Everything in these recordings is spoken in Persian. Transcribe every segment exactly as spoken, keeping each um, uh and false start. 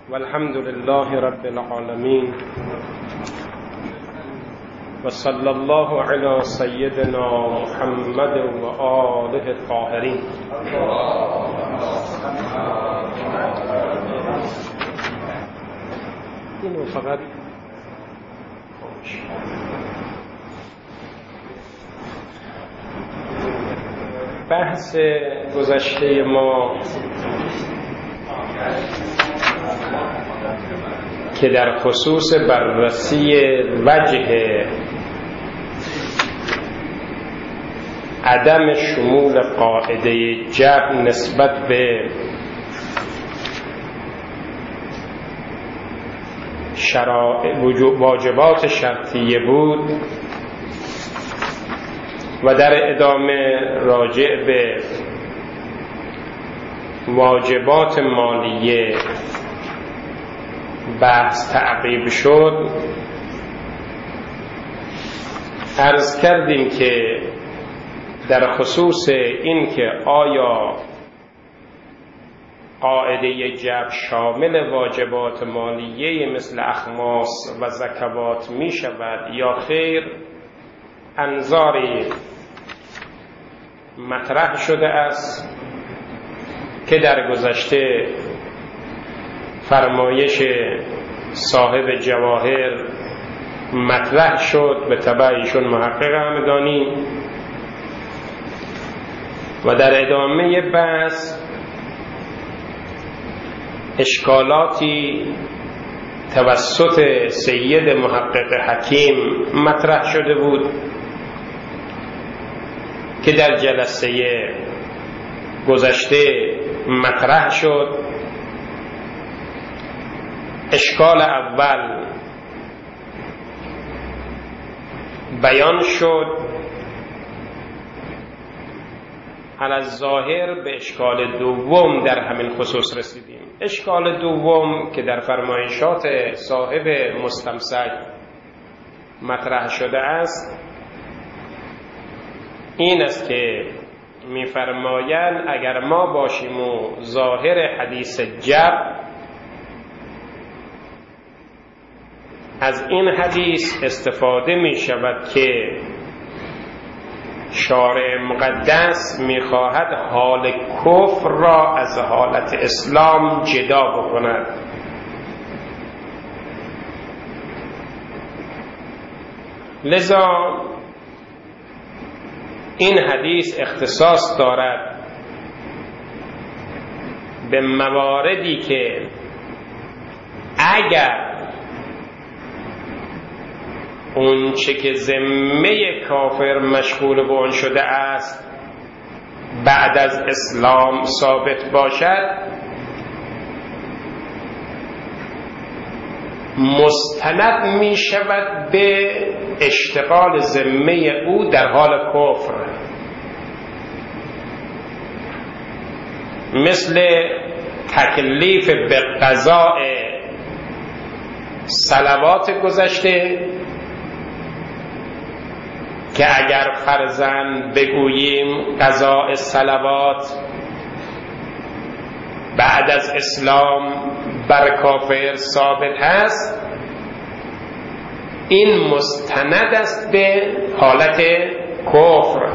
والحمد لله رب العالمين وصلى الله على سيدنا محمد وآله الطاهرين. اینو فقط بحث گذشته ما که در خصوص بررسی وجه عدم شمول قاعده جبر نسبت به شرائع واجبات شرطیه بود و در ادامه راجع به واجبات مالیه بحث تعقیب شد. عرض کردیم که در خصوص این که آیا قاعده جبر شامل واجبات مالیه مثل اخماس و زکوات می شود یا خیر، انظاری مطرح شده است که در گذشته فرمایش صاحب جواهر مطرح شد، به تبع ایشون محقق همدانی، و در ادامه بحث اشکالاتی توسط سید محقق حکیم مطرح شده بود که در جلسه گذشته مطرح شد. اشکال اول بیان شد، علی الظاهر به اشکال دوم در همین خصوص رسیدیم. اشکال دوم که در فرمایشات صاحب مستمسک مطرح شده است این است که می‌فرمایند اگر ما باشیم و ظاهر حدیث جبر از این حدیث استفاده می شود که شارع مقدس می خواهد حال کفر را از حالت اسلام جدا بکند، لذا این حدیث اختصاص دارد به مواردی که اگر اون چه که ذمه کافر مشغول به آن شده است بعد از اسلام ثابت باشد، مستند می شود به اشتغال ذمه او در حال کفر، مثل تکلیف به قضاء صلوات گذشته که اگر فرضاً بگوییم قضاء صلوات بعد از اسلام بر کافر ثابت هست، این مستند است به حالت کفر،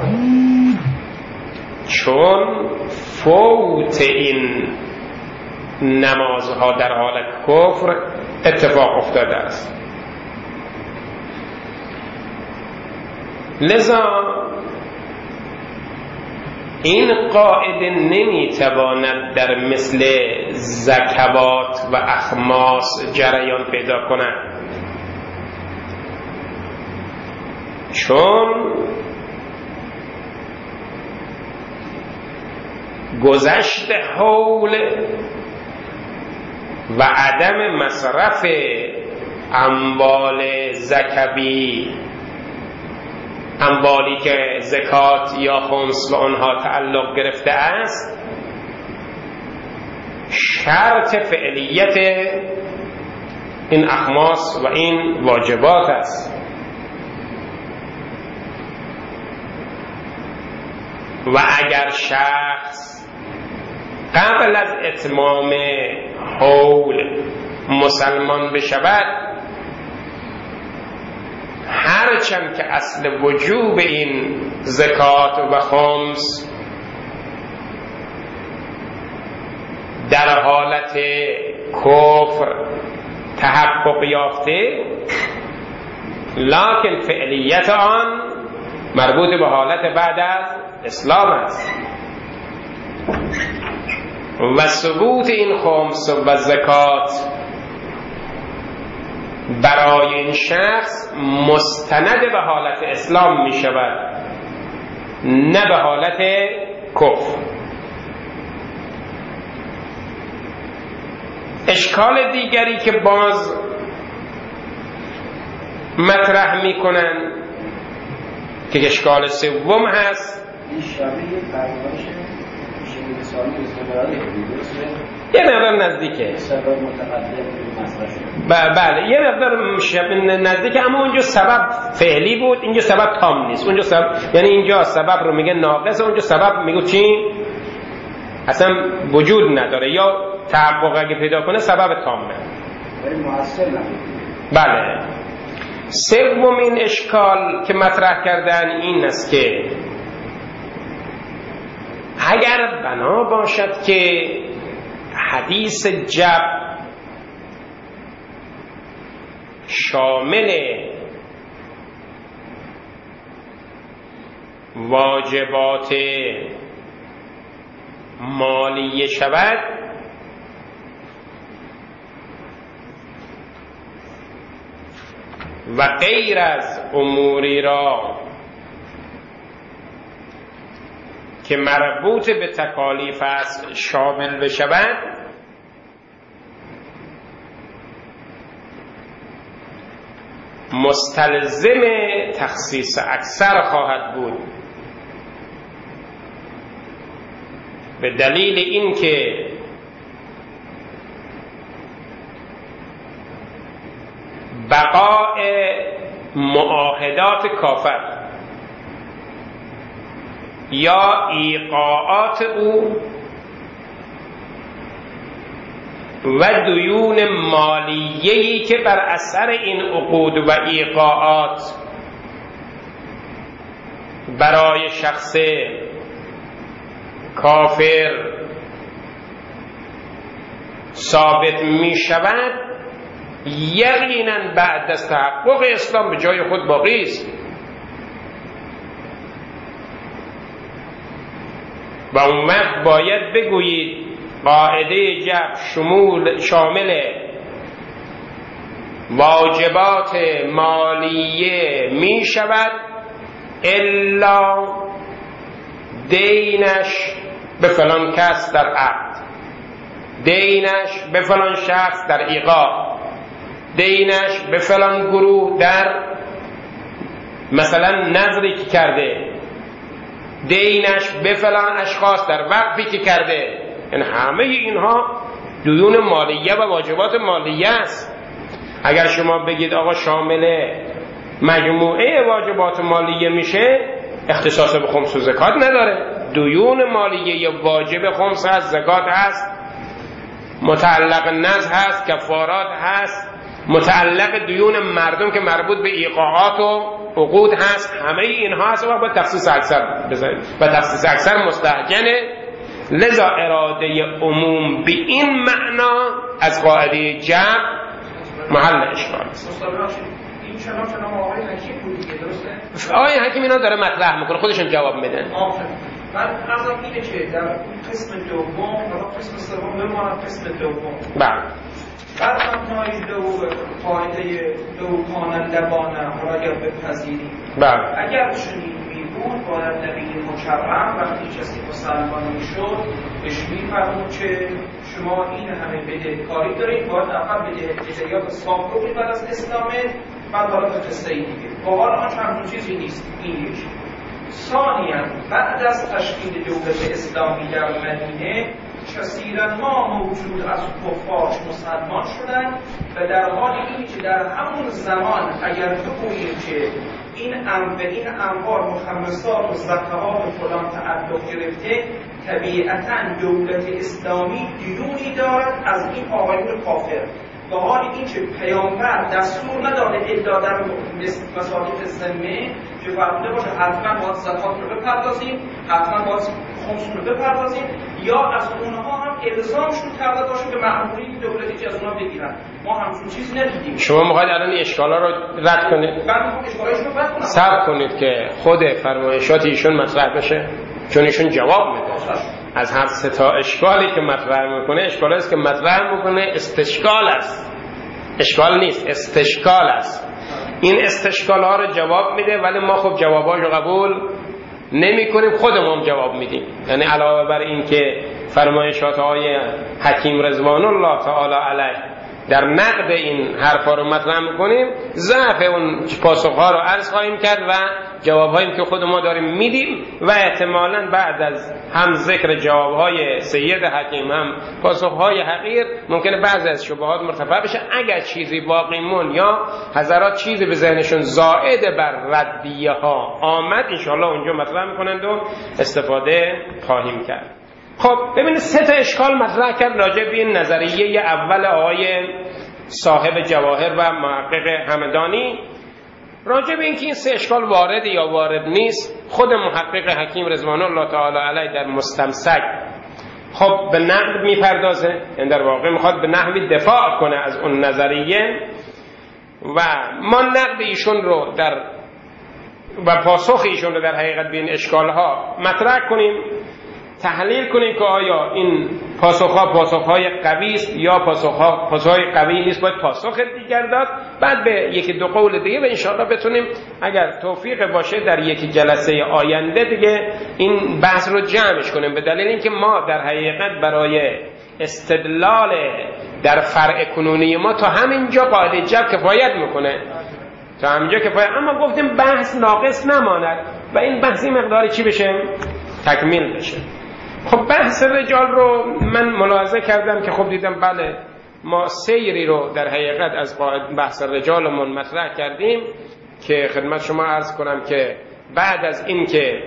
چون فوت این نمازها در حالت کفر اتفاق افتاده است. لذا این قاعده نمیتواند در مثل زکوات و اخماس جریان پیدا کند، چون گذشت حول و عدم مصرف اموال زکوی، اموالی که زکات یا خمس و آنها تعلق گرفته است، شرط فعلیت این اخماس و این واجبات است. و اگر شخص قبل از اتمام حول مسلمان بشود، هرچند که اصل وجوب این زکات و خمس در حالت کفر تحقق یافته، لکن فعلیت آن مربوط به حالت بعد از اسلام است و ثبوت این خمس و زکات برای این شخص مستند به حالت اسلام می شود، نه به حالت کفر. اشکال دیگری که باز مطرح می کنن که اشکال سوم هست، این شبیه فرمایش شبیه سالی استقلالی درسته؟ یه مقدار نزدیکه سبب متقدم به مسئله شد. بله یه مقدار شبیه نزدیکه، اما اونجا سبب فعلی بود، اینجا سبب تام نیست. اونجا سبب یعنی اینجا سبب رو میگه ناقص، اونجا سبب میگه چی؟ اصلا وجود نداره، یا تحقق اگه پیدا کنه سبب تامه. ولی مؤثر نبود. بله. سومین اشکال که مطرح کردن این است که اگر بنا باشد که حدیث جب شامل واجبات مالیه شود، و غیر از اموری را که مربوط به تکالیف است شامل بشود، مستلزم تخصیص اکثر خواهد بود، به دلیل اینکه بقاء معاهدات کافر یا ایقاعات او و دیون مالیه‌ای که بر اثر این عقود و ایقاعات برای شخص کافر ثابت می شود، یقینا بعد از تحقق اسلام به جای خود باقی است و اون وقت باید بگویید قاعده جب شمول شامل واجبات مالیه می شود الا دینش به فلان کس در عقد، دینش به فلان شخص در ایقاع، دینش به فلان گروه در مثلا نظری که کرده، دینش به فلان اشخاص در وقفی که کرده. یعنی همه اینها دیون مالیه و واجبات مالیه است. اگر شما بگید آقا شامل مجموعه واجبات مالیه میشه، اختصاص به خمس و زکات نداره. دیون مالیه یا واجب خمس هست، زکات هست، متعلق نذر هست، کفارات هست، متعلق دیون مردم که مربوط به ایقاعات و عقود هست، همه اینها هست و با تخصیص اکثر بزنید و تخصیص اکثر مستحجنه. لذا اراده عموم به این معنا از قاعده جمع محل اشکال است. این چنان چنان آقای حکیم بود دیگه، درسته؟ آقای حکیم اینا داره مطرح میکنه، خودشون جواب میدن. آفرین. من ازم اینه که در قسم دوم و قسم سوم بماند قسم دوم. بله. بعد هم نایز دو قاعده دو کانن لبانه را اگر بپذیریم. بله. اگر چنین می بود باید نبی مکرم وقتی کسی مسلمان میشد بهش میفرمود که شما این همه بدهکاری دارید، باید اول بدهیات سابقه بعد از اسلامه، بعد باید قصه دیگه. با آن چند چیزی نیست. این یک. ثانیاً بعد از تشکیل دولت اسلامی در مدینه کثیرا ما موجود از کفار مسلمان شدن و در حال اینی که در همون زمان اگر بگوییم که این ام به این انواع مخمسات و زکوات و فلان تعلق گرفته، طبیعتاً دولت اسلامی دیونی دارد از این آقایون کافر با حال این که پیامبر دستور نداده الا در مساجد ذمه که فرموده باشه حتما باید زکات رو بپردازیم، حتما باید خمس رو بپردازیم، یا از اونها هم الزامشون کرده باشه به مأمورین دولتی که از اونها بگیرن. ما همچون چیزی ندیدیم. شما میخواید الان این اشکالا رو رد کنید؟ بعد میخوام اشکالایشون رو رد کنم. صبر کنید که خود فرمایشات ایشون مطرح بشه، چون ایشون جواب میده. از هر سه تا اشکالی که مطرح میکنه، اشکالی است که مطرح میکنه استشکال است، اشکال نیست، استشکال است. این استشکال ها رو جواب میده، ولی ما خب جواباش رو قبول نمی کنیم، خودمون جواب میدیم. یعنی علاوه بر این که فرمایشات های حکیم رضوان الله تعالی علیه در نقد این حرفا رو مطرح میکنیم، ضعف اون پاسخها رو عرض خواهیم کرد و جوابهایی که خود ما داریم میدیم و احتمالاً بعد از هم ذکر جوابهای سید حکیم هم پاسخهای حقیر ممکنه بعضی از شبهات مرتفع بشه. اگر چیزی باقی مون یا حضرات چیزی به ذهنشون زائد بر ردیه ها آمد، انشاءالله اونجا مطرح میکنند و استفاده خواهیم کرد. خب ببینید سه تا اشکال مطرح کرد راجع به این نظریه اول آقای صاحب جواهر و محقق همدانی، راجع به اینکه این سه اشکال وارد یا وارد نیست. خود محقق حکیم رضوان الله تعالی علیه در مستمسک خب به نقد میپردازه، این در واقع میخواد به نحوی دفاع کنه از اون نظریه و ما نقد ایشون رو در و پاسخ ایشون رو در حقیقت به این اشکال ها مطرح کنیم، تحلیل کنیم که آیا این پاسخها پاسخهای قوی است یا پاسخها پاسخهای قوی نیست، باید پاسخ دیگر داد. بعد به یکی دو قول دیگه و انشاءالله بتونیم اگر توفیق باشه در یکی جلسه آینده دیگه این بحث رو جمعش کنیم، به دلیل اینکه ما در حقیقت برای استدلال در فرع کنونی ما تا همینجا قاعده جبر کفایت میکنه، تا همینجا کفایت، اما گفتیم بحث ناقص نماند و این بحثی مقداری چی بشه؟ تکمیل بشه. خب بحث رجال رو من ملاحظه کردم که خب دیدم بله ما سیری رو در حقیقت از بحث رجالمون مطرح کردیم که خدمت شما عرض کنم که بعد از این که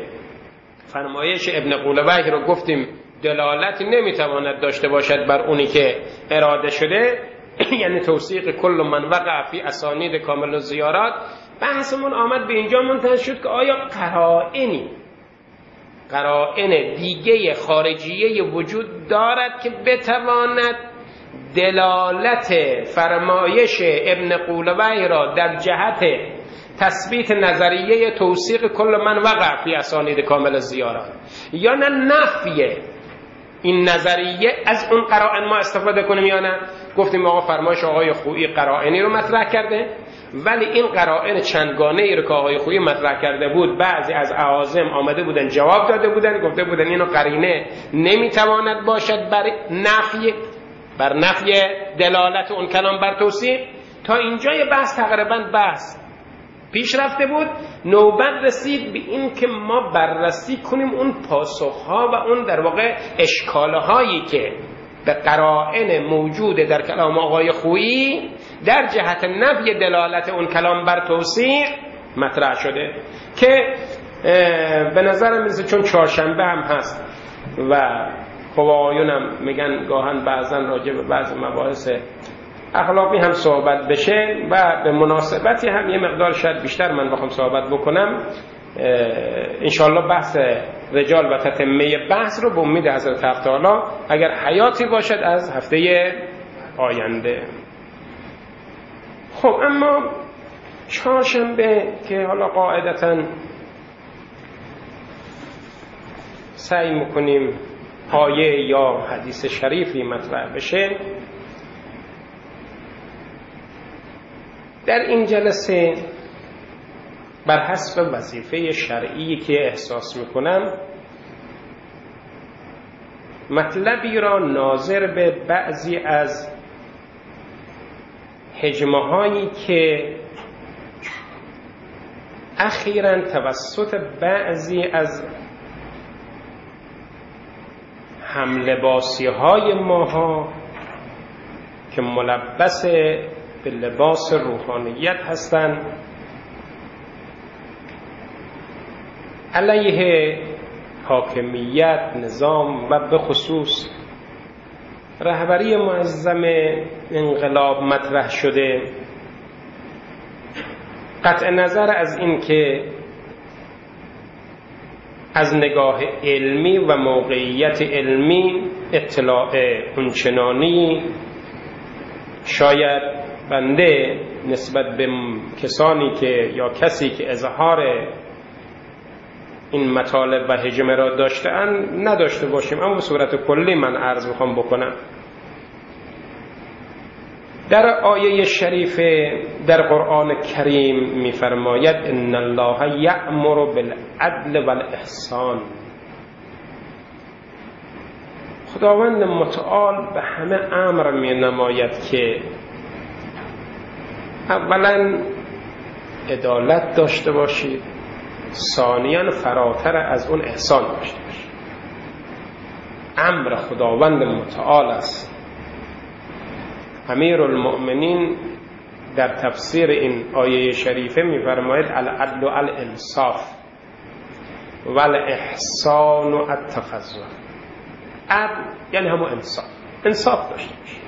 فرمایش ابن قولویه رو گفتیم دلالتی نمیتواند داشته باشد بر اونی که اراده شده یعنی توثیق کل من وقع فی اسانید کامل الزیارات، بحثمون آمد به اینجا منتهی شد که آیا قرائنی قرائن دیگه خارجیه وجود دارد که بتواند دلالت فرمایش ابن قولویه را در جهت تثبیت نظریه توثیق کل من وقع فی اسانید کامل الزیارات، یا نه نفی این نظریه از اون قرائن ما استفاده کنیم یا نه؟ گفتیم آقا فرمایش آقای خویی قرائنی رو مطرح کرده، ولی این قرائن چندگانه ای رو که آقای خویی مطرح کرده بود بعضی از اعاظم آمده بودن جواب داده بودن، گفته بودن اینو قرینه نمیتواند باشد بر نفی بر نفی دلالت اون کلام بر توصیف. تا اینجای بحث تقریبا بحث پیش رفته بود، نوبت رسید به این که ما بررسی کنیم اون پاسخها و اون در واقع اشکالهایی که به قرائن موجود در کلام آقای خویی در جهت نفی دلالت اون کلام بر توصیف مطرح شده که به نظرم میرسه چون چهارشنبه هم هست و خب آقایونم میگن گاهن بعضا راجع به بعض مباحث اخلاقی هم صحبت بشه و به مناسبتی هم یه مقدار شاید بیشتر من بخوام صحبت بکنم، انشالله بحث رجال و تتمه بحث رو به امید حضرت تعالی اگر حیاتی باشد از هفته آینده. خب اما چهارشنبه که حالا قاعدتاً سعی میکنیم آیه یا حدیث شریفی مطرح بشه، در این جلسه بر حسب وظیفه شرعی که احساس میکنم مطلبی را ناظر به بعضی از هجمه هایی که اخیراً توسط بعضی از هملباسی های ماها که ملبس به لباس روحانیت هستند علیه حاکمیت، نظام و به خصوص رهبری معظم انقلاب مطرح شده، قطع نظر از این که از نگاه علمی و موقعیت علمی اطلاع اونچنانی شاید بنده نسبت به کسانی که یا کسی که اظهار این مطالب و حجمه را داشته‌اند نداشته باشیم، اما به صورت کلی من عرض میخوام بکنم. در آیه شریف در قرآن کریم می‌فرماید ان الله یأمر بالعدل والاحسان. خداوند متعال به همه امر می‌نماید که اولا عدالت داشته باشید، ثانیاً فراتر از اون احسان داشته باشید. امر خداوند متعال است. امیر المؤمنین در تفسیر این آیه شریفه می‌فرماید العدل و الانصاف و الاحسان و التفضل. عدل یعنی همون انصاف، انصاف داشته باشید.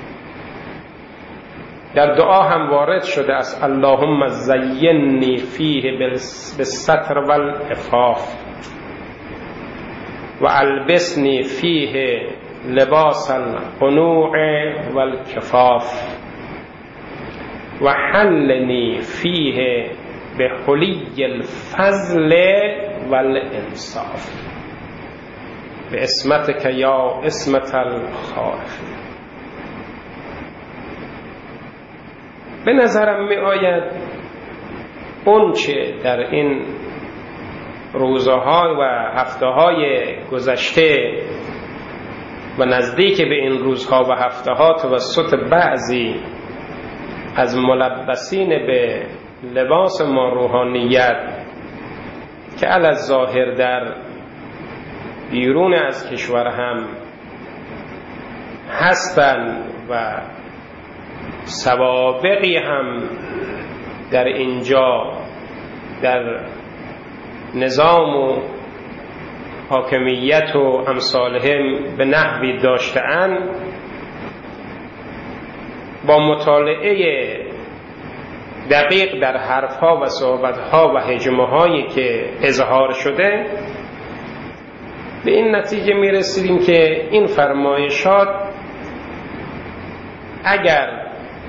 در دعا هم وارد شده است اللهم زینی فیه بالستر والعفاف و البسنی فیه لباس القنوع والکفاف و حلنی فیه بحلی الفضل والانصاف به اسمتک یا اسمت الخائفین. به نظرم می آید اون چه در این روزها و هفته‌های گذشته و نزدیک به این روزها و هفته‌ها توسط بعضی از ملبسین به لباس ما روحانیت که علی ظاهر در بیرون از کشور هم هستند و سوابقی هم در اینجا در نظام و حاکمیت و امثالهم به نحوی داشته‌اند، با مطالعه دقیق در حرفها و صحبتها و هجمه‌هایی که اظهار شده به این نتیجه می رسیدیم که این فرمایشات اگر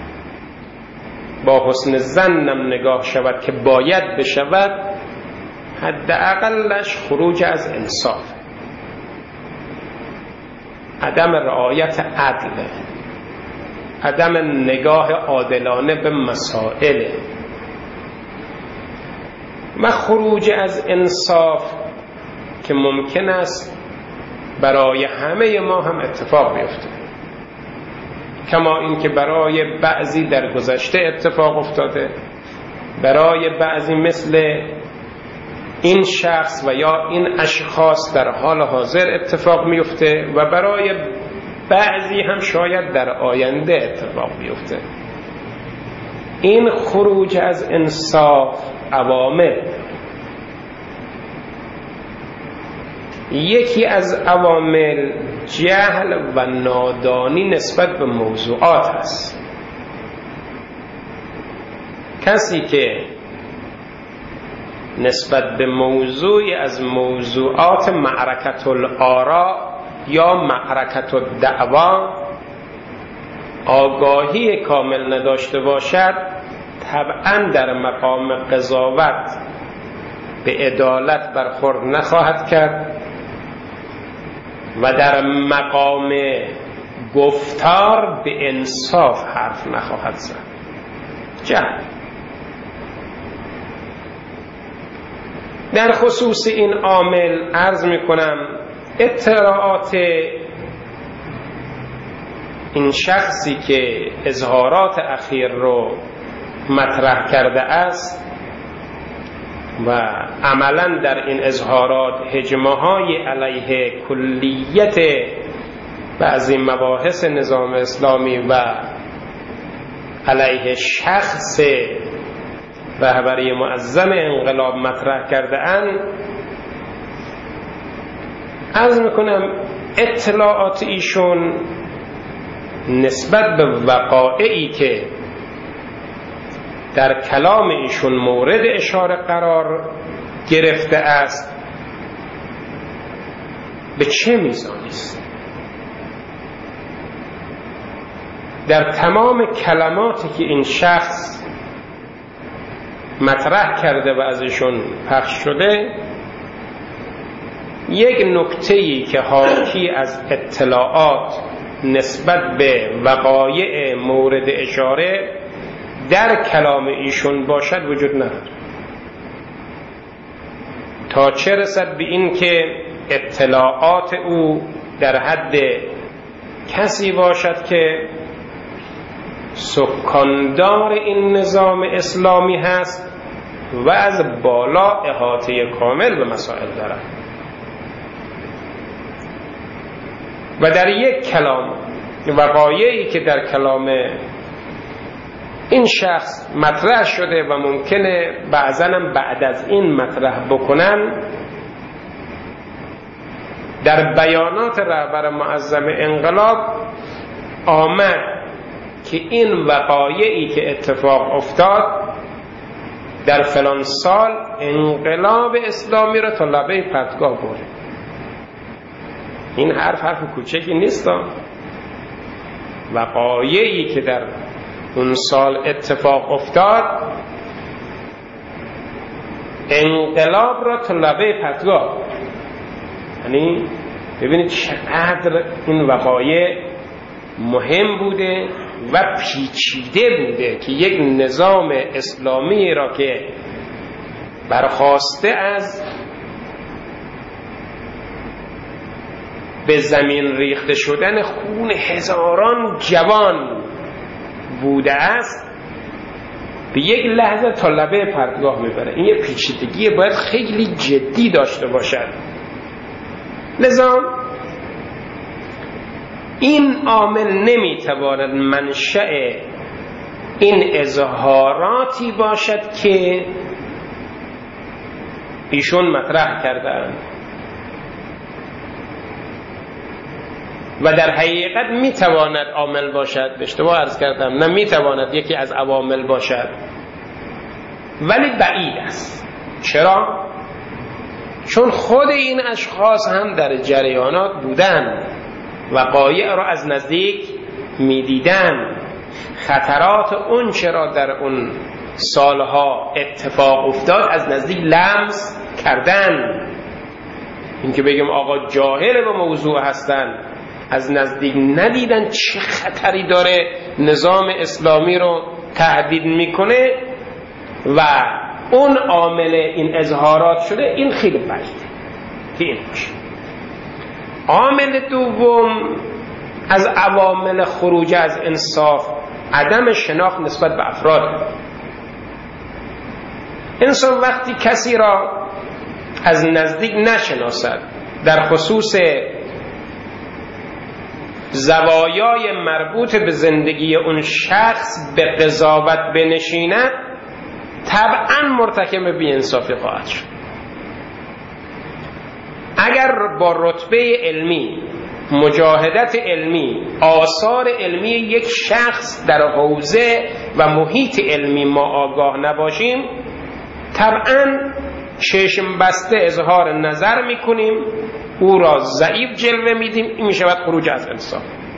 با حسن ظنم نگاه شود که باید بشود، حداقلش خروج از انصاف، عدم رعایت عدل، عدم نگاه عادلانه به مسائل و خروج از انصاف که ممکن است برای همه ما هم اتفاق بیفته، کما اینکه برای بعضی در گذشته اتفاق افتاده، برای بعضی مثل این شخص و یا این اشخاص در حال حاضر اتفاق میفته و برای بعضی هم شاید در آینده اتفاق بیفته. این خروج از انصاف عوامل، یکی از عوامل جهل و نادانی نسبت به موضوعات است. کسی که نسبت به موضوعی از موضوعات معرکت الآراء یا معرکت الدعوا آگاهی کامل نداشته باشد، طبعا در مقام قضاوت به عدالت برخورد نخواهد کرد و در مقام گفتار به انصاف حرف نخواهد زد. جهل. در خصوص این عامل عرض می کنم اطلاعات این شخصی که اظهارات اخیر رو مطرح کرده است و عملا در این اظهارات هجمه های علیه کلیت بعضی مباحث نظام اسلامی و علیه شخص رهبری معظم انقلاب مطرح کرده اند، عرض میکنم اطلاعات ایشون نسبت به وقایعی که در کلام ایشون مورد اشاره قرار گرفته است به چه میزانی است. در تمام کلماتی که این شخص مطرح کرده و ازشون پخش شده، یک نکته‌ای که حاکی از اطلاعات نسبت به وقایع مورد اشاره در کلام ایشون باشد وجود نداره، تا چه رسد به این که اطلاعات او در حد کسی باشد که سکاندار این نظام اسلامی هست و از بالا احاطه کامل به مسائل دارد و در یک کلام وقایعی که در کلام این شخص مطرح شده و ممکنه بعضاً بعد از این مطرح بکنن، در بیانات رهبر معظم انقلاب آمد که این وقایعی که اتفاق افتاد در فلان سال انقلاب اسلامی را تا لبه پرتگاه برد. این حرف حرف کوچکی نیست. وقایعی که در اون سال اتفاق افتاد انقلاب را تا لبه پرتگاه. یعنی ببینید چقدر این وقایع مهم بوده و پیچیده بوده که یک نظام اسلامی را که برخاسته از به زمین ریخته شدن خون هزاران جوان بوده است، به یک لحظه تا لبه پرتگاه میبره. این یه پیچیدگی باید خیلی جدی داشته باشد. لذا این عامل نمیتواند منشأ این اظهاراتی باشد که ایشون مطرح کردند و در حقیقت میتواند عامل باشد. به اشتباه عرض کردم، نه میتواند یکی از عوامل باشد، ولی بعید است. چرا؟ چون خود این اشخاص هم در جریانات بودند، وقایع را از نزدیک میدیدند، خطرات اون چرا در اون سالها اتفاق افتاد از نزدیک لمس کردن. این که بگیم آقا جاهل به موضوع هستن، از نزدیک ندیدن چه خطری داره نظام اسلامی رو تهدید میکنه و اون عامل این اظهارات شده. این خیلی بعیده که این باشه. عامل دوم از عوامل خروج از انصاف عدم شناخت نسبت به افراد. انسان وقتی کسی را از نزدیک نشناسد، در خصوص زوایای مربوط به زندگی اون شخص به قضاوت بنشیند، طبعا مرتکب بی‌انصافی خواهد شد. اگر با رتبه علمی، مجاهدت علمی، آثار علمی یک شخص در حوزه و محیط علمی ما آگاه نباشیم، طبعا چشم بسته اظهار نظر میکنیم، او را ضعیف جلوه میدیم. این میشود خروج از انصاف.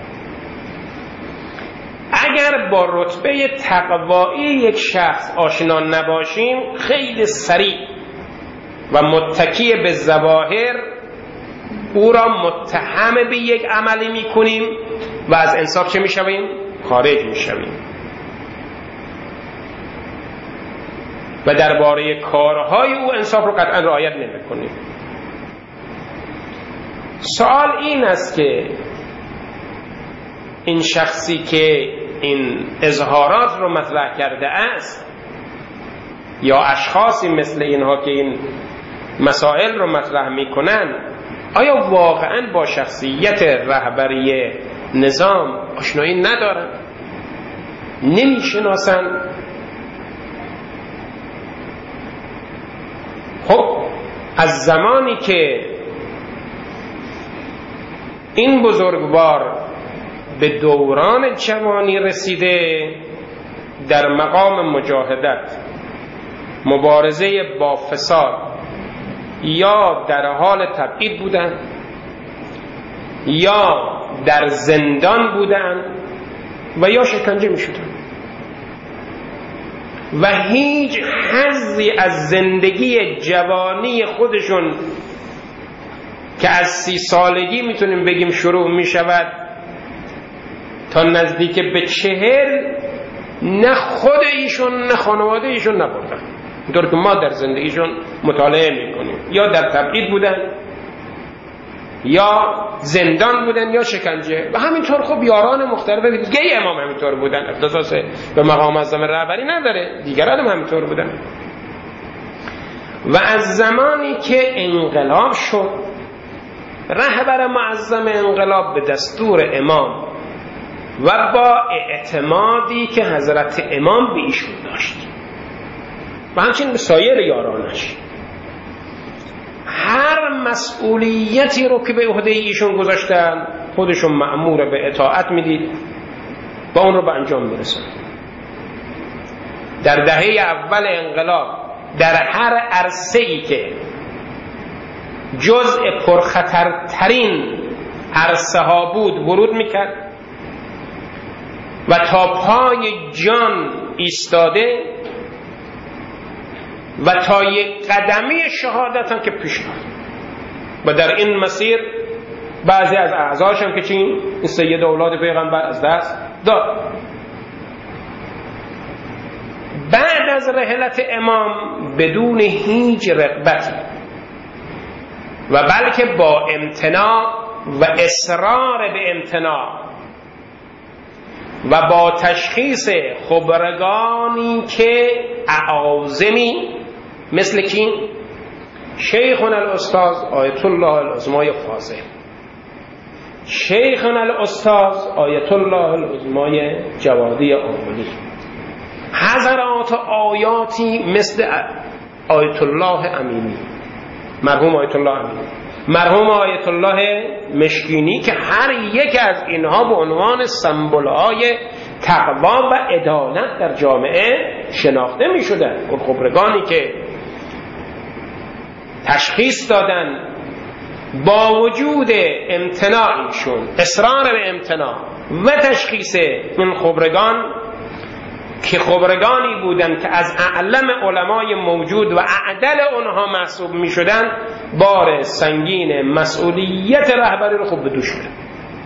اگر با رتبه تقوایی یک شخص آشنا نباشیم، خیلی سریع و متکی به ظواهر او را متهم به یک عملی میکنیم و از انصاف چه میشویم؟ خارج میشویم. و درباره کارهای او انصاف رو قطعا رعایت نمیکنیم. سوال این است که این شخصی که این اظهارات رو مطرح کرده است یا اشخاصی مثل اینها که این مسائل رو مطرح میکنن، آیا واقعا با شخصیت رهبری نظام آشنایی ندارن؟ نمیشناسن؟ خب از زمانی که این بزرگوار به دوران جوانی رسیده در مقام مجاهدت، مبارزه با فساد یا در حال تبعید بودن یا در زندان بودن و یا شکنجه می شدن و هیچ حظی از زندگی جوانی خودشون که از سی سالگی میتونیم بگیم شروع می شود تا نزدیک به چهل، نه خود ایشون نه خانواده ایشون نبردن. اینطور که ما در زندگیشون مطالعه میکنیم، یا در تبعید بودن یا زندان بودن یا شکنجه. و همینطور خب یاران مختلف دیگه امام همینطور بودن، اختصاص به مقام اعظم رهبری نداره، دیگران هم همینطور بودن. و از زمانی که انقلاب شد، رهبر معظم انقلاب به دستور امام و با اعتمادی که حضرت امام به ایشون داشت و همچنین به سایر یارانش، هر مسئولیتی رو که به عهده ایشون گذاشتن خودشون مأمور به اطاعت میدید و اون رو به انجام میرسن. در دهه اول انقلاب در هر عرصه‌ای که جزء پرخطرترین عرصه ها بود ورود میکرد و تا پای جان ایستاده و تا یک قدمی شهادت هم که پیش رفت. و در این مسیر بعضی از اعضاش هم که چین این سید اولاد پیغمبر از دست داد. بعد از رحلت امام بدون هیچ رغبتی و بلکه با امتناع و اصرار به امتناع و با تشخیص خبرگانی که اعاظمی مثل کی؟ شیخنا الاستاذ آیت الله العظمای فاضل، شیخنا الاستاذ آیت الله العظمای جوادی آملی، حضرات آیاتی مثل آیت الله امینی، مرحوم آیت الله امینی، مرحوم آیت الله مشکینی که هر یک از اینها به عنوان سمبول‌های تقوا و عدالت در جامعه شناخته می شدن. اون خبرگانی که تشخیص دادن با وجود امتناعشون، اصرار به امتناع و تشخیص این خبرگان که خبرگانی بودن که از اعلم علمای موجود و اعدل اونها محسوب می شدن، بار سنگین مسئولیت رهبری رو خوب به دوش بودن.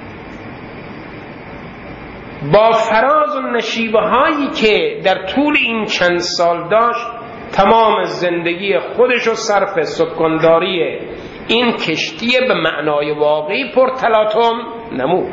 با فراز و نشیبه هایی که در طول این چند سال داشت، تمام زندگی خودش رو صرف سکنداری این کشتی به معنای واقعی پرتلاطم نمود.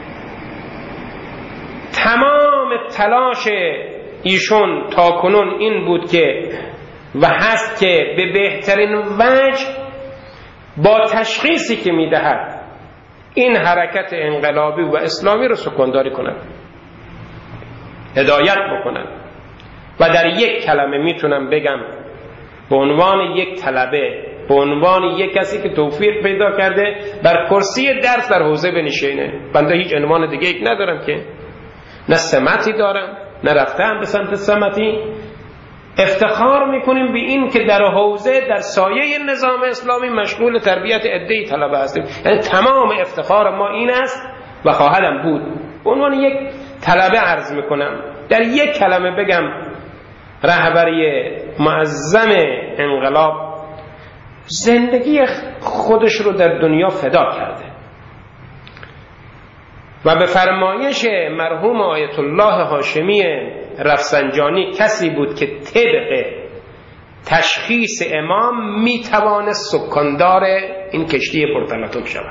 تمام تلاش ایشون تا کنون این بود که و هست که به بهترین وجه با تشخیصی که میدهد این حرکت انقلابی و اسلامی رو سکنداری کنند، هدایت بکنند. و در یک کلمه میتونم بگم به عنوان یک طلبه، به عنوان یک کسی که توفیق پیدا کرده بر کرسی درس در حوزه بنشینه، بنده هیچ عنوان دیگه یک ندارم، که نه سمتی دارم نه رفتم به سمت سمتی. افتخار میکنیم به این که در حوزه در سایه نظام اسلامی مشغول تربیت عده‌ای طلبه هستیم. یعنی تمام افتخار ما این است و خواهدم بود. به عنوان یک طلبه عرض میکنم، در یک کلمه بگم رهبری معظم انقلاب زندگی خودش رو در دنیا فدا کرده و به فرمایش مرحوم آیت الله هاشمی رفسنجانی کسی بود که طبق تشخیص امام میتوانست سکندار این کشتی پرتلاطم شود.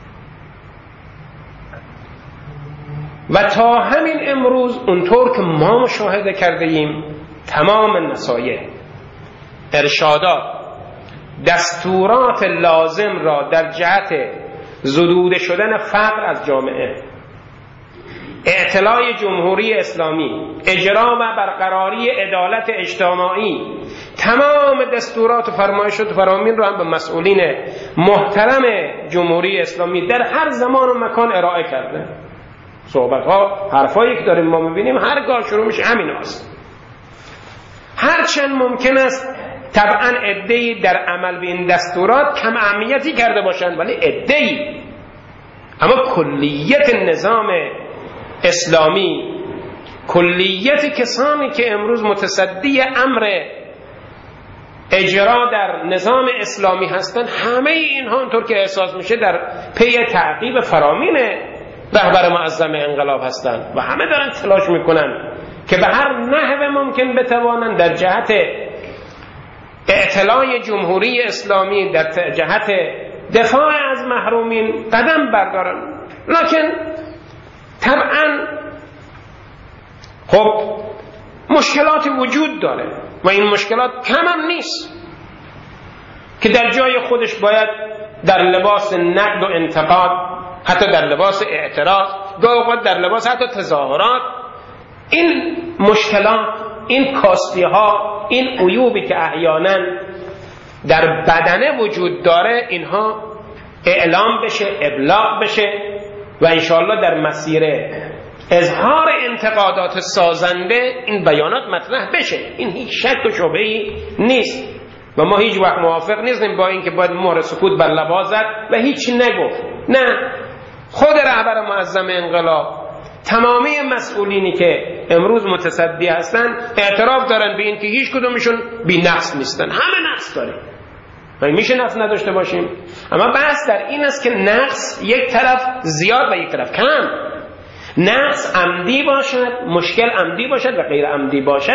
و تا همین امروز اونطور که ما مشاهده کرده ایم، تمام نصایح، ارشادات، دستورات لازم را در جهت زدوده شدن فقر از جامعه، اعتلاع جمهوری اسلامی، اجرا و برقراری عدالت اجتماعی، تمام دستورات و فرمایشات و فرامین رو هم به مسئولین محترم جمهوری اسلامی در هر زمان و مکان ارائه کرده. صحبت ها، حرفایی که داریم ما میبینیم هرگاه شروع میشه همین هست. هرچند ممکن است طبعا عده‌ای در عمل به این دستورات کم اهمیتی کرده باشند، ولی عده‌ای، اما کلیت نظام اسلامی، کلیت کسانی که امروز متصدی امر اجرا در نظام اسلامی هستند، همه اینها اونطور که احساس میشه در پی تعقیب فرامین رهبر معظم انقلاب هستند و همه دارن تلاش میکنن که به هر نحو ممکن بتوانند در جهت اعتلاع جمهوری اسلامی، در جهت دفاع از محرومین قدم بردارن. لکن طبعا خب مشکلات وجود داره و این مشکلات کم هم نیست که در جای خودش باید در لباس نقد و انتقاد، حتی در لباس اعتراض، گاهی اوقات در لباس حتی تظاهرات، این مشکلات، این کاستی ها، این عیوبی که احیانا در بدنه وجود داره، اینها اعلام بشه، ابلاغ بشه و انشاءالله در مسیر اظهار انتقادات سازنده این بیانات مطرح بشه. این هیچ شک و شبهه‌ای نیست و ما هیچ وقت موافق نیستیم با اینکه باید مهر سکوت بر لبا زد و هیچ نگفت. نه، خود رهبر معظم انقلاب، تمامی مسئولینی که امروز متصدی هستن اعتراف دارن به این که هیچ کدومشون بی نقص نیستن، همه نقص داره. و میشه نقص نداشته باشیم، اما بحث در این است که نقص یک طرف زیاد و یک طرف کم، نقص عمدی باشد، مشکل عمدی باشد و غیر عمدی باشد.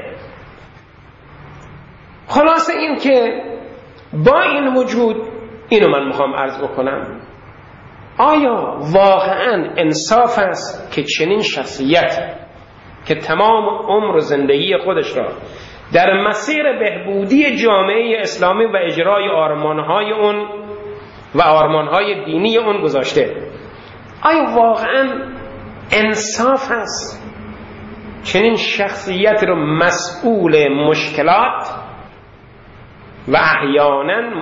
خلاصه این که با این وجود، اینو من میخوام عرض بکنم، آیا واقعا انصاف است که چنین شخصیت که تمام عمر و زندگی خودش را در مسیر بهبودی جامعه اسلامی و اجرای آرمانهای اون و آرمانهای دینی اون گذاشته، آیا واقعا انصاف است چنین شخصیت رو مسئول مشکلات و احیانا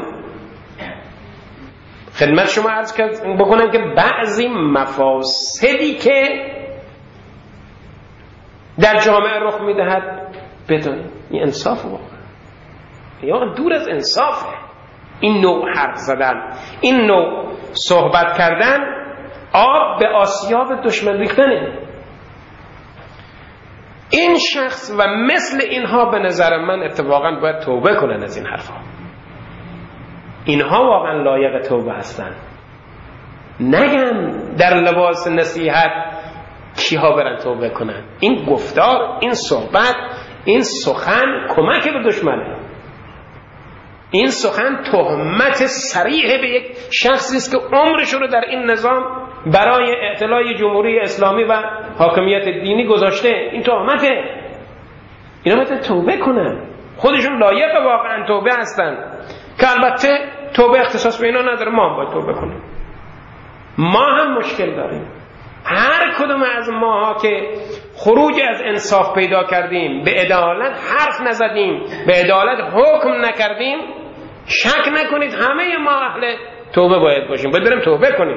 خدمت شما عرض بکنم که بعضی مفاسدی که در جامعه رخ میدهد بدون این انصاف واقعا یا دور از انصافه؟ این نوع حرف زدن، این نوع صحبت کردن آب به آسیاب دشمن ریختنه. این شخص و مثل اینها به نظر من اتفاقا باید توبه کنن از این حرفا. اینها واقعا لایق توبه هستن. نگن در لباس نصیحت کیها برن توبه کنن. این گفتار، این صحبت، این سخن کمک به دشمنه. این سخن تهمت صریح به یک شخصی است که عمرش رو در این نظام برای اعتلاع جمهوری اسلامی و حاکمیت دینی گذاشته. این تهمته. اینا باید توبه کنن. خودشون لایق واقعا توبه هستن که البته توبه اختصاص به اینا نداره، ما هم باید توبه کنیم. ما هم مشکل داریم. هر کدوم از ماها که خروج از انصاف پیدا کردیم، به عدالت حرف نزدیم، به عدالت حکم نکردیم، شک نکنید همه ما اهل توبه باید باشیم، باید بریم توبه کنیم.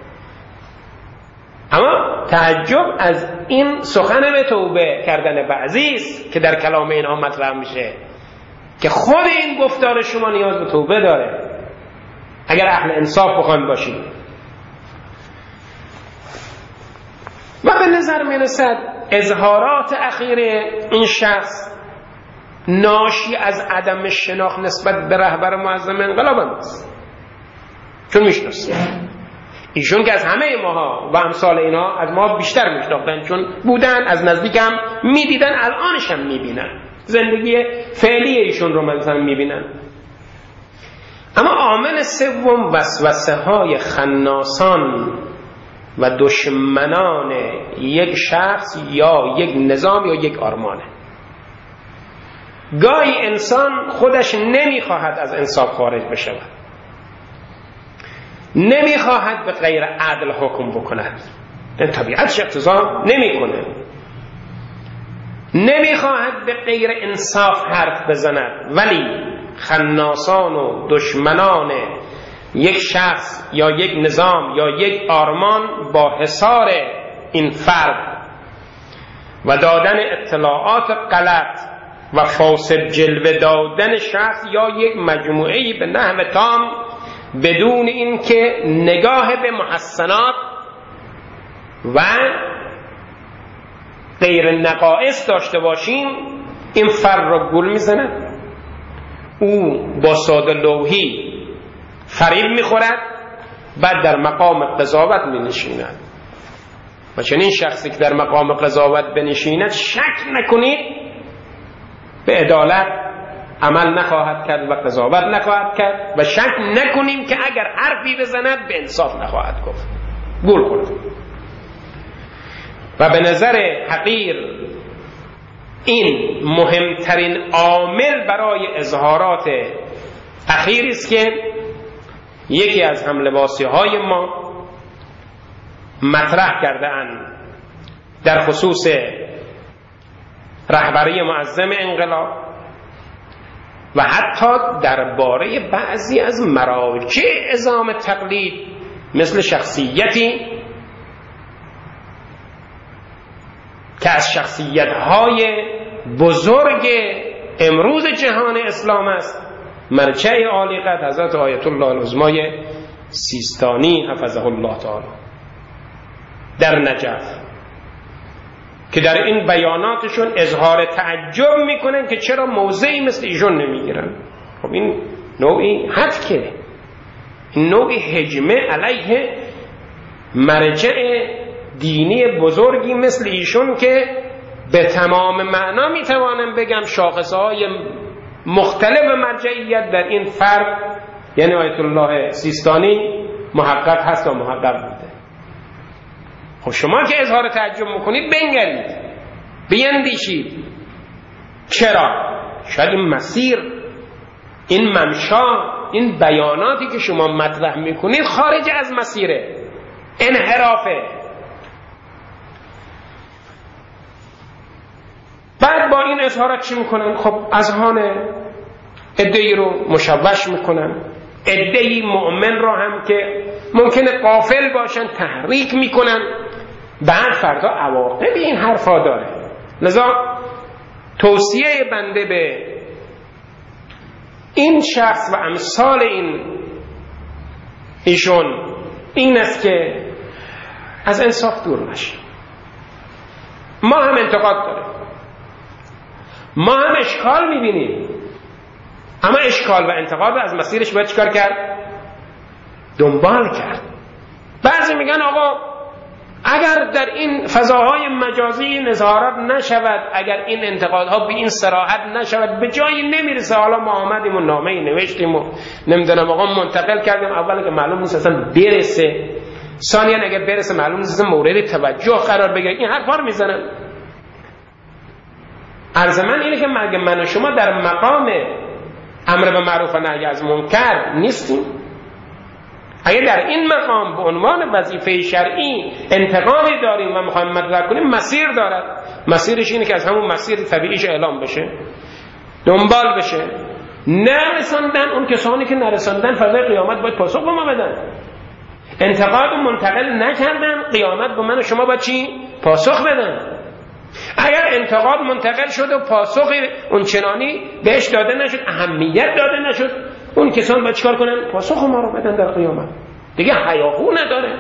اما تعجب از این سخن به توبه کردن بعضی است که در کلام اینها مطرح میشه که خود این گفتار شما نیاز به توبه داره اگر اهل انصاف بخوایم باشیم. و به نظر میرسد اظهارات اخیر این شخص ناشی از عدم شناخت نسبت به رهبر معظم انقلاب است، چون میشناسیم ایشون که از همه ماها و امثال اینا از ما بیشتر میشناختن، چون بودن از نزدیک هم میدیدن، الانش هم میبینن، زندگی فعلی ایشون رو مثلا میبینن. اما عامل سوم وسوسه های خناسان و دشمنان یک شخص یا یک نظام یا یک آرمانه. گاهی انسان خودش نمیخواهد از انصاف خارج بشود، نمیخواهد به غیر عدل حکم بکند، این طبیعتش اقتضا نمیکنه، نمیخواهد به غیر انصاف حرف بزند، ولی خناسان و دشمنان یک شخص یا یک نظام یا یک آرمان با حصار این فرد و دادن اطلاعات غلط و فاسد جلوه دادن شخص یا یک مجموعه‌ای به نحو تام بدون اینکه نگاه به محسنات و غیر نقائص داشته باشیم، این فرد را گول میزند، او با ساده لوحی فریب میخورد، بعد در مقام قضاوت مینشیند. و چنین شخصی که در مقام قضاوت بنشیند، شک نکنید به عدالت عمل نخواهد کرد و قضاوت نخواهد کرد، و شک نکنیم که اگر حرفی بزند به انصاف نخواهد گفت، گول خورد. و به نظر حقیر این مهمترین عامل برای اظهارات اخیری است که یکی از هملباسی های ما مطرح کرده اند در خصوص رهبری معظم انقلاب و حتی درباره بعضی از مراجع عظام تقلید، مثل شخصیتی که از شخصیت‌های بزرگ امروز جهان اسلام است، مرجع عالی قدر حضرت آیت الله العظمای سیستانی حفظه الله تعالی در نجف، که در این بیاناتشون اظهار تعجب میکنن که چرا موضعی مثل ایشون نمیگیرن. خب این نوعی حتکه، این نوعی هجمه علیه مرجع دینی بزرگی مثل ایشون که به تمام معنا میتوانم بگم شاخصهای مختلف مرجعیت در این فرد یعنی آیت الله سیستانی محقق هست و محقق بوده. خب شما که اظهار تعجب میکنید بنگرید، بیندیشید چرا؟ شاید این مسیر، این ممشا، این بیاناتی که شما مطرح میکنید خارج از مسیره، انحرافه. بعد با این اظهارات چی میکنن؟ خب اذهان عده‌ای رو مشوش میکنن، عده‌ای مؤمن رو هم که ممکنه غافل باشن تحریک میکنن. بعد فردا عواقب این حرفا داره. لذا توصیه بنده به این شخص و امثال این ایشون این است که از انصاف دور نشیم. ما هم انتقاد داریم، ما هم اشکال میبینیم، اما اشکال و انتقاد از مسیرش باید چکار کرد؟ دنبال کرد. بعضی میگن آقا اگر در این فضاهای مجازی این اظهارات نشود، اگر این انتقادها به این صراحت نشود، به جایی نمیرسه. حالا ما آمدیم و نامه‌ای نوشتیم و نمیدونم آقا منتقل کردیم، اولا که معلوم نیست اصلا برسه، ثانیا اگر برسه معلوم نیست اصلا مورد توجه قرار بگیره. این حرفا رو میزنن. عرض من اینه که مگه من و شما در مقام امر به معروف و نهی از منکر نیستیم؟ اگه در این مقام به عنوان وظیفه شرعی انتقامی داریم و میخوایم مطرح کنیم، مسیر دارد. مسیرش اینه که از همون مسیر طبیعیش اعلام بشه، دنبال بشه. نرساندن اون کسانی که نرساندن فردای قیامت باید پاسخ به ما بدن. انتقاد منتقل نکردن، قیامت به من و شما باید چی؟ پاسخ بدن. اگر انتقاد منتقل شد و پاسخ اون چنانی بهش داده نشد، اهمیت داده نشد، اون کسان باید چکار کنن؟ پاسخ ما رو بدن در قیامت. دیگه حیاهو نداره.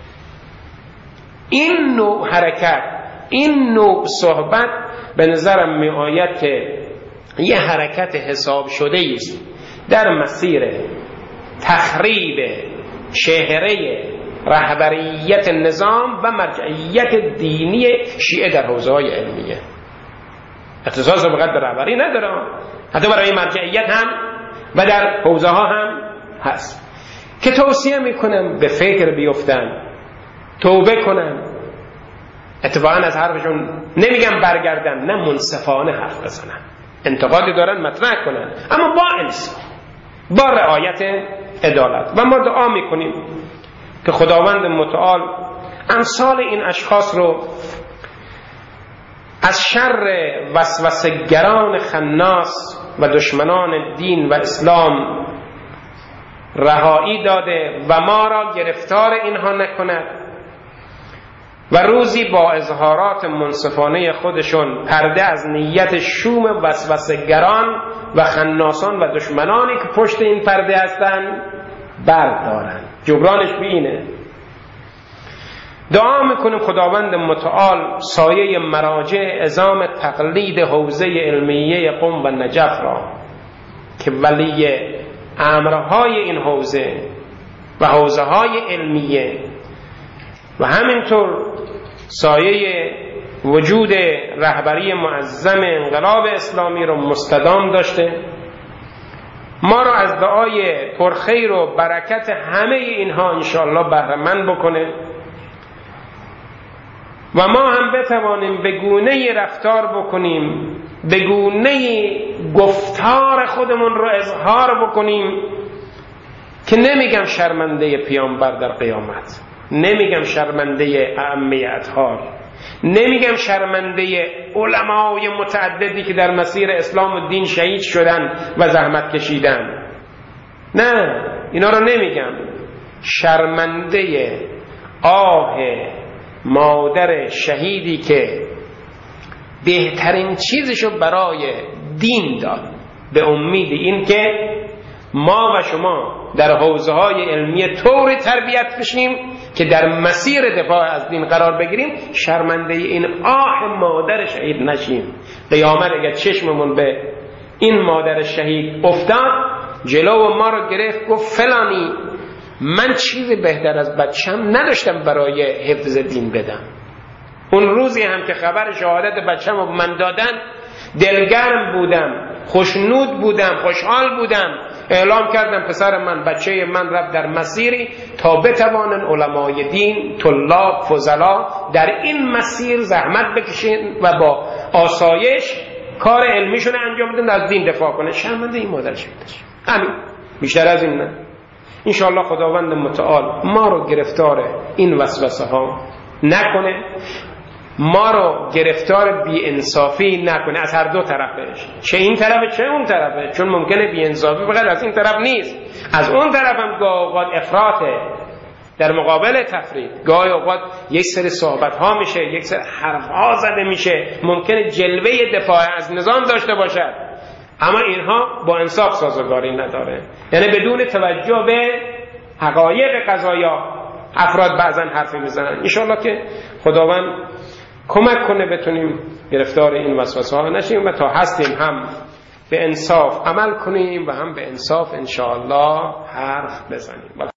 این نوع حرکت، این نوع صحبت به نظرم می آید که یه حرکت حساب شده است در مسیر تخریب چهره رهبریت نظام و مرجعیت دینی شیعه در حوزه‌های علمیه. اختصاص به قدر رهبری نداره، حتی برای مرجعیت هم و در حوزه ها هم هست که توصیه میکنم به فکر بیفتن، توبه کنن، اتفاقا از حرفشون نمیگم برگردن، نه منصفانه حرف بزنن، انتقادی دارن مطرح کنن، اما با انصاف، با رعایت عدالت. و ما دعا میکنیم که خداوند متعال امثال این اشخاص رو از شر وسوسه‌گران خناس و دشمنان دین و اسلام رهایی داده و ما را گرفتار اینها نکند و روزی با اظهارات منصفانه خودشون پرده از نیت شوم وسوسه‌گران و خناسان و دشمنانی که پشت این پرده هستن بردارن. جبرانش به اینه. دعا میکنیم خداوند متعال سایه مراجع عظام تقلید حوزه علمیه قم و نجف را که ولی امرهای این حوزه و حوزه های علمیه و همینطور سایه وجود رهبری معظم انقلاب اسلامی رو مستدام داشته، ما رو از دعای پرخیر و برکت همه اینها انشاءالله بهره‌مند بکنه و ما هم بتوانیم به گونه‌ای رفتار بکنیم، به گونه‌ای گفتار خودمون رو اظهار بکنیم که نمیگم شرمنده پیامبر در قیامت، نمیگم شرمنده ائمه اطهار، نمیگم شرمنده علمای متعددی که در مسیر اسلام و دین شهید شدن و زحمت کشیدن، نه اینا رو نمیگم. شرمنده آه مادر شهیدی که بهترین چیزشو برای دین داد به امید این که ما و شما در حوزه های علمی طوری تربیت بشیم که در مسیر دفاع از دین قرار بگیریم، شرمنده این آه مادر شهید نشیم. قیامت اگر چشممون به این مادر شهید افتاد، جلو ما رو گرفت، گفت فلانی من چیزی بهتر از بچم نداشتم برای حفظ دین بدم. اون روزی هم که خبر شهادت بچم رو من دادن، دلگرم بودم، خوشنود بودم، خوشحال بودم، اعلام کردم پسر من، بچه من رفت در مسیری تا بتوانن علمای دین، طلاب، فضلا در این مسیر زحمت بکشین و با آسایش کار علمیشون انجام بدن، از دین دفاع کنن. شرمنده این مادر شهیدش. همین، بیشتر از این نه. انشاءالله خداوند متعال ما رو گرفتار این وسوسه ها نکنه، ما رو گرفتار بی انصافی نکنه از هر دو طرفش، چه این طرف چه اون طرفه، چون ممکنه بی انصافی فقط از این طرف نیست، از اون طرف هم گاه اوقات افراطه در مقابل تفرید، گاه اوقات یک سری صحبت ها میشه، یک سری حرف ها زده میشه، ممکنه جلوه دفاع از نظام داشته باشد، اما اینها با انصاف سازگاری نداره، یعنی بدون توجه به حقایق قضایا افراد بعضا حرفی میزنن. انشاءالله که خداوند کمک کنه بتونیم گرفتار این وسوسه ها نشیم و تا هستیم هم به انصاف عمل کنیم و هم به انصاف انشاءالله حرف بزنیم.